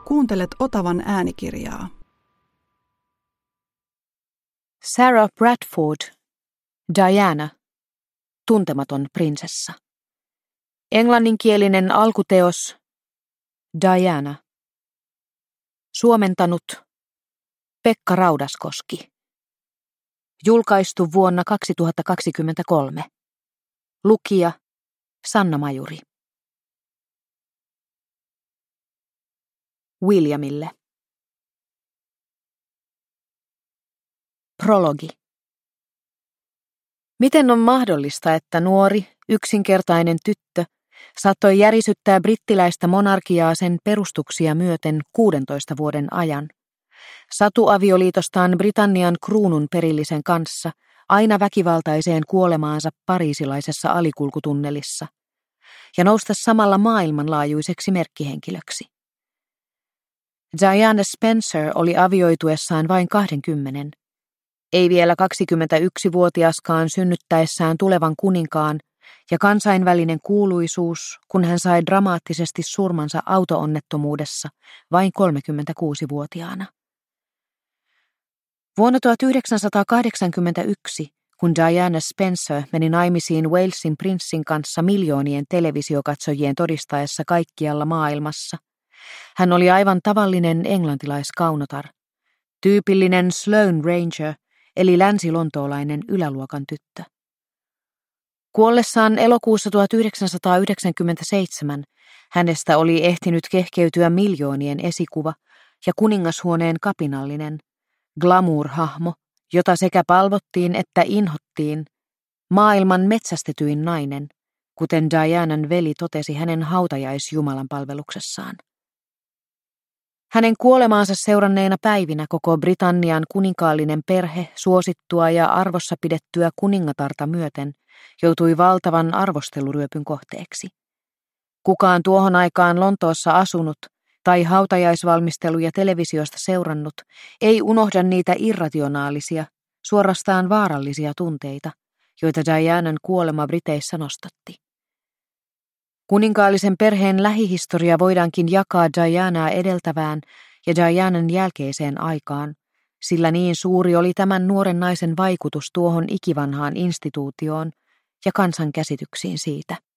Kuuntelet Otavan äänikirjaa. Sarah Bradford, Diana, tuntematon prinsessa. Englanninkielinen alkuteos, Diana. Suomentanut, Pekka Raudaskoski. Julkaistu vuonna 2023. Lukija, Sanna Majuri. Williamille. Prologi. Miten on mahdollista, että nuori, yksinkertainen tyttö saattoi järisyttää brittiläistä monarkiaa sen perustuksia myöten 16 vuoden ajan? Satuavioliitostaan Britannian kruunun perillisen kanssa aina väkivaltaiseen kuolemaansa pariisilaisessa alikulkutunnelissa ja nousta samalla maailmanlaajuiseksi merkkihenkilöksi. Diana Spencer oli avioituessaan vain 20, ei vielä 21-vuotiaskaan synnyttäessään tulevan kuninkaan, ja kansainvälinen kuuluisuus, kun hän sai dramaattisesti surmansa auto-onnettomuudessa vain 36-vuotiaana. Vuonna 1981, kun Diana Spencer meni naimisiin Walesin prinssin kanssa miljoonien televisiokatsojien todistaessa kaikkialla maailmassa, hän oli aivan tavallinen englantilaiskaunotar, tyypillinen Sloane Ranger, eli länsilontoolainen yläluokan tyttö. Kuollessaan elokuussa 1997 hänestä oli ehtinyt kehkeytyä miljoonien esikuva ja kuningashuoneen kapinallinen, glamour-hahmo, jota sekä palvottiin että inhottiin, maailman metsästetyin nainen, kuten Dianan veli totesi hänen hautajaisjumalan palveluksessaan. Hänen kuolemaansa seuranneina päivinä koko Britannian kuninkaallinen perhe suosittua ja arvossa pidettyä kuningatarta myöten joutui valtavan arvosteluryöpyn kohteeksi. Kukaan tuohon aikaan Lontoossa asunut tai hautajaisvalmisteluja televisiosta seurannut ei unohda niitä irrationaalisia, suorastaan vaarallisia tunteita, joita Dianan kuolema Briteissä nostatti. Kuninkaallisen perheen lähihistoria voidaankin jakaa Dianaa edeltävään ja Dianan jälkeiseen aikaan, sillä niin suuri oli tämän nuoren naisen vaikutus tuohon ikivanhaan instituutioon ja kansan käsityksiin siitä.